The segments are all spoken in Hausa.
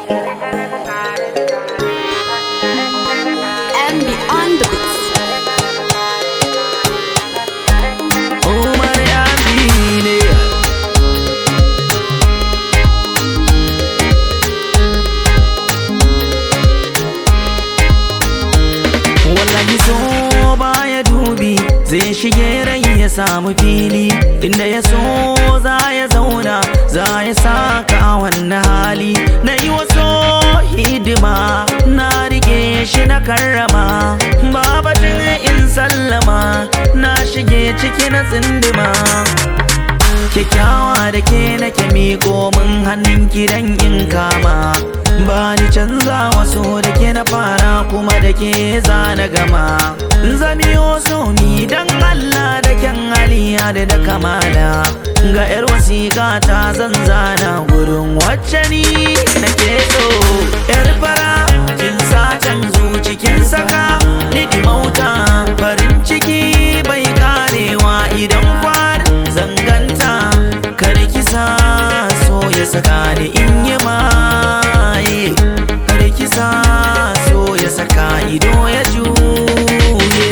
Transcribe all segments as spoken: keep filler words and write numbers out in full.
M B on the beats. Umar M B ne. Wallahi so baya dubi, zai shige rai ya samu fili. Inda ya so za ya zauna, za ya saka a wannan hali. Na yi waso hidima, na rike shi na karrama. Babatin in sallama, na shige ciki na tsindima. Kyakkyawa da ke nake miƙo min hannun kidan in kama. Ba ni canza wasu da ke na fara kuma da ke zana gama. Zamiyo so ni dan Allah da kyan haliya da da kamala. Ga yar wasiƙa ta zan zana gurin wacce ni nake so. Yar fara kin sa canzu cikin saka ni dimauta. Farin ciki bai karewa idan kwar zanganta. Kar ki sa so ya saka ni in yi maye. Kar ki sa so ya saka ido ya juye.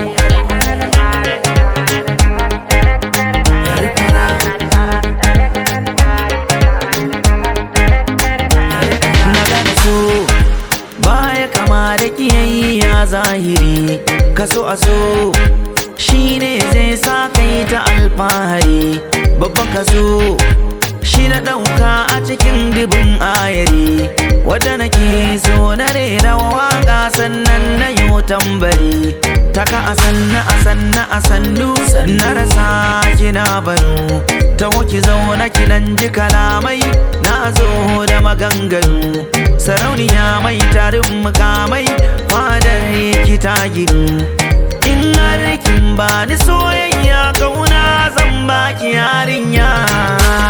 Na gane so baya kama da kiyayya zahiri. Kaso a so shi ne zai sa kai ta alfahari. Babban kaso shi na ɗauka a cikin dubin ayari. Wadda nake so na rera waƙa sannan na yi tambari. Taka a sanna a sanna a sannu na rasa kina banu. Ta ki zauna kinan ji kalamai na zo da maganganu. Sarauniya mai tarin mukamai fadar ki ta ginu. In har kin bani soyayya kauna zan baki yarinya.